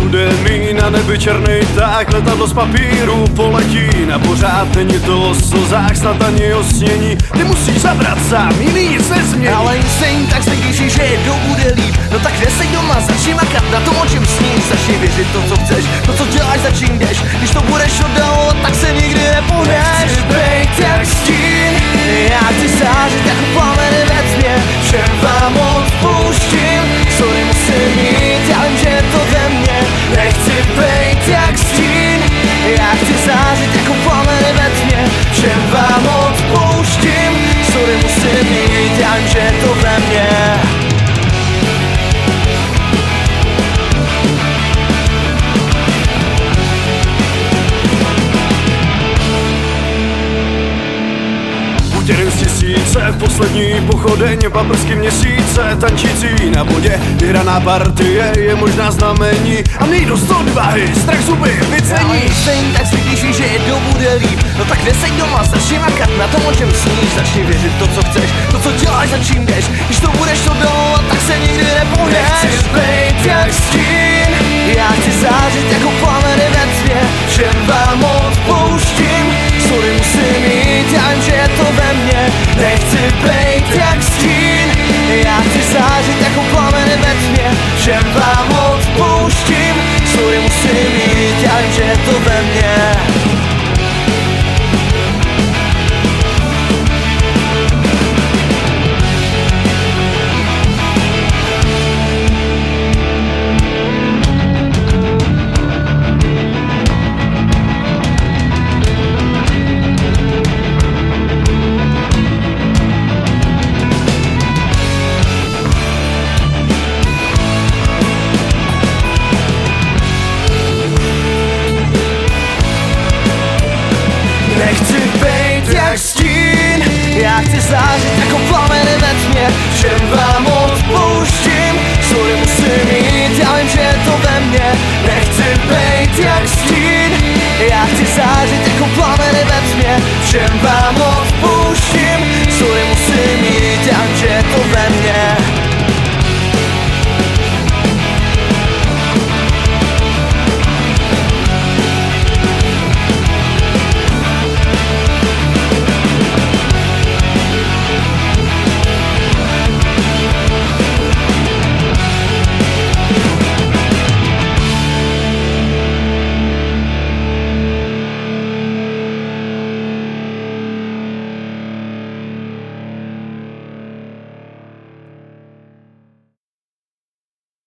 bude mít na nebi černý, tak letadlo z papíru poletí. Na pořád není to o slzách, snad ani o snění. Ty musíš zabrat sám, jiný nic nezmění. Ale instinkt tak zvyklíš, že jednou bude líp. No tak neseď doma, začni makat na tom, o čem sníš. Začni věřit to, co chceš, to, co děláš, za čím jdeš. Když to budeš oddalovat, tak se nikdy nepohneš. Nechci bejt jak stín, já chci zářit jako plameny ve tmě. Všem vám odpouštím, sorry musím jít, já vím, že je to ve mně. Nechci bejt jak stín, já chci zářit jako plameny ve tmě. Všem vám odpouštím, sorry musím jít, já vím, že je to ve mně. Jeden z tisíce, poslední pochodeň, paprsky měsíce, tančící na vodě, vyhraná partie je možná znamení a mít dost odvahy, strach zuby vycení. Stejně tak slyšíš, že jednou bude líp. No tak neseď doma, začni makat na tom, o čem sníš. Začni věřit to, co chceš, to, co děláš, za čím jdeš. Když to budeš oddalovat, tak se nikdy nepohneš. Nechci bejt jak stín, já chci zářit jako plameny ve tmě. Všem vám odpouštím, sorry musím jít, já vím, že je to ve mně. Nechci bejt jak stín, já chci zářit jako plameny ve tmě. Všem vám odpouštím, sorry musím jít, já vím, že je to ve mně. Nechci bejt jak stín, já chci zářit jako plameny ve tmě. Všem vám odpouštím, sorry musím jít, já vím, že je to ve mně. Nechci bejt jak stín, já chci zářit jako plameny ve tmě. Všem vám